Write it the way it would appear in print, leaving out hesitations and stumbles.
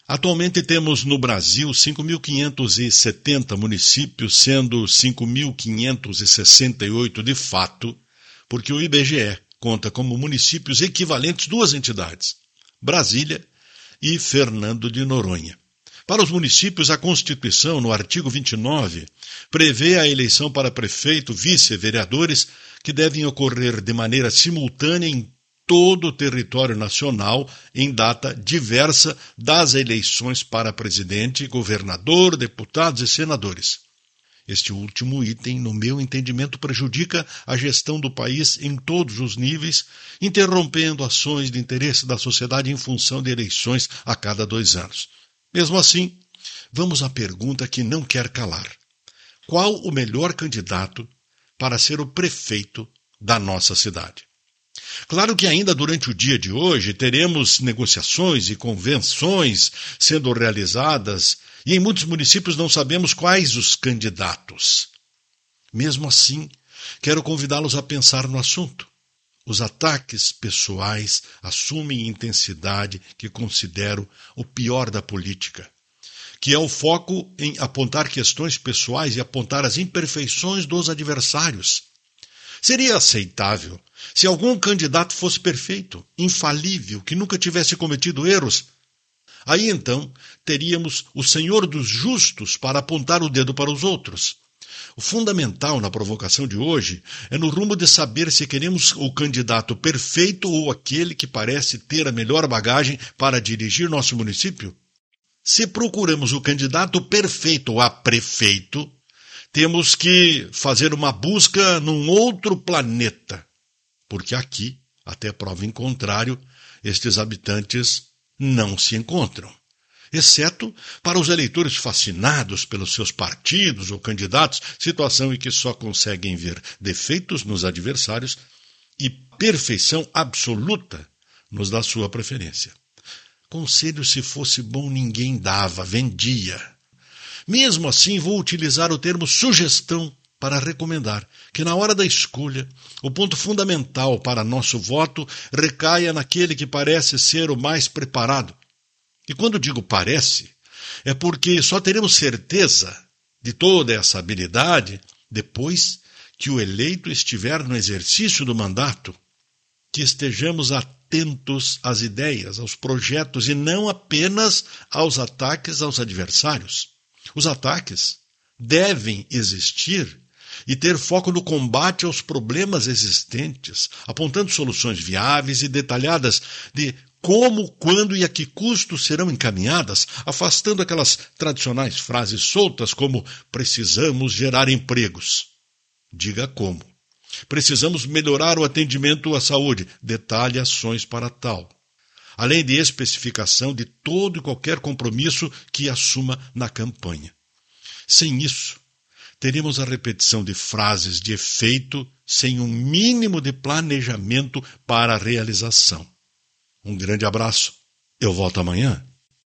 Atualmente temos no Brasil 5.570 municípios, sendo 5.568 de fato, porque o IBGE conta como municípios equivalentes duas entidades, Brasília e Fernando de Noronha. Para os municípios, a Constituição, no artigo 29, prevê a eleição para prefeito, vice-vereadores, que devem ocorrer de maneira simultânea em todo o território nacional, em data diversa das eleições para presidente, governador, deputados e senadores. Este último item, no meu entendimento, prejudica a gestão do país em todos os níveis, interrompendo ações de interesse da sociedade em função de eleições a cada 2 anos. Mesmo assim, vamos à pergunta que não quer calar. Qual o melhor candidato para ser o prefeito da nossa cidade? Claro que ainda durante o dia de hoje teremos negociações e convenções sendo realizadas e em muitos municípios não sabemos quais os candidatos. Mesmo assim, quero convidá-los a pensar no assunto. Os ataques pessoais assumem intensidade que considero o pior da política, que é o foco em apontar questões pessoais e apontar as imperfeições dos adversários. Seria aceitável se algum candidato fosse perfeito, infalível, que nunca tivesse cometido erros. Aí então teríamos o Senhor dos justos para apontar o dedo para os outros. O fundamental na provocação de hoje é no rumo de saber se queremos o candidato perfeito ou aquele que parece ter a melhor bagagem para dirigir nosso município. Se procuramos o candidato perfeito a prefeito, temos que fazer uma busca num outro planeta, porque aqui, até prova em contrário, estes habitantes não se encontram, exceto para os eleitores fascinados pelos seus partidos ou candidatos, situação em que só conseguem ver defeitos nos adversários e perfeição absoluta nos da sua preferência. Conselho, se fosse bom, ninguém dava, vendia. Mesmo assim, vou utilizar o termo sugestão para recomendar que, na hora da escolha, o ponto fundamental para nosso voto recaia naquele que parece ser o mais preparado. E quando digo parece, é porque só teremos certeza de toda essa habilidade depois que o eleito estiver no exercício do mandato, que estejamos atentos às ideias, aos projetos e não apenas aos ataques aos adversários. Os ataques devem existir e ter foco no combate aos problemas existentes, apontando soluções viáveis e detalhadas de como, quando e a que custo serão encaminhadas, afastando aquelas tradicionais frases soltas como precisamos gerar empregos. Diga como. Precisamos melhorar o atendimento à saúde. Detalhe ações para tal. Além de especificação de todo e qualquer compromisso que assuma na campanha. Sem isso, teremos a repetição de frases de efeito sem um mínimo de planejamento para a realização. Um grande abraço. Eu volto amanhã.